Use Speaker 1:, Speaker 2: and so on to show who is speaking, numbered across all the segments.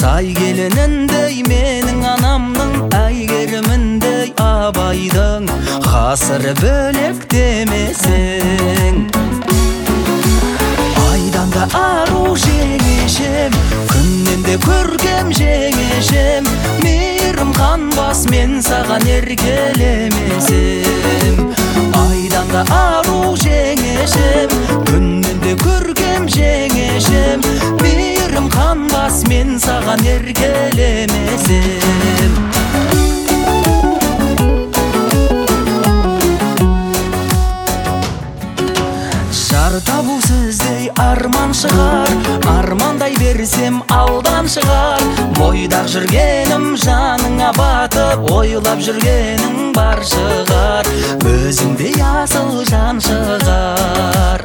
Speaker 1: Сай келініндей менің анамның, әйгеріміндей абайдың, ғасыры бөлек демесең. Айдан да ару жеңешем, күннен де көркем жеңешем, мейірім қанбас мен саған еркелемесем. Айдан да ару жеңешем, күннен де көркем жеңешем, мейірім қанбас мен саған еркелемесем. Жар табу сіздей арман шығар, армандай берсем алдан шығар. Бойдақ жүргенім жаныңа батып, ойлап жүргенің бар шығар, өзіңдей асыл жан шығар.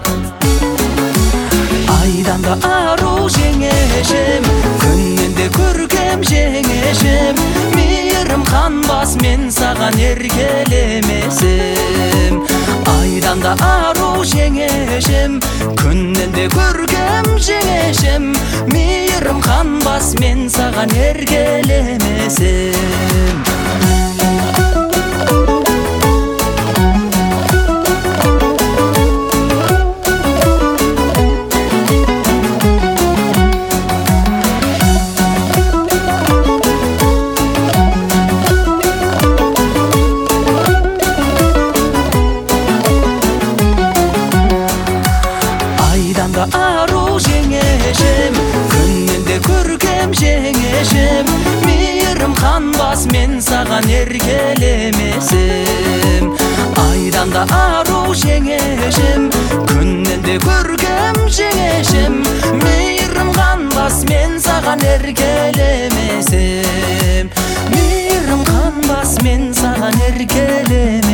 Speaker 1: Айдан да ару жеңешем, күннен де көркем жеңешем, мейірім қанбас мен саған еркелемесем. Айдан да ару жеңешем, күннен де көркем жеңешем, мейірім қанбас мен саған еркелемесем. Ару жеңешем, күннен де көркем жеңешем, мейірім қанбас мен саған еркелемесем. Айдан да ару жеңешем, күннен де көркем жеңешем, мейірім қанбас мен саған еркелемесем. Мейірім қанбас мен саған еркелемесем.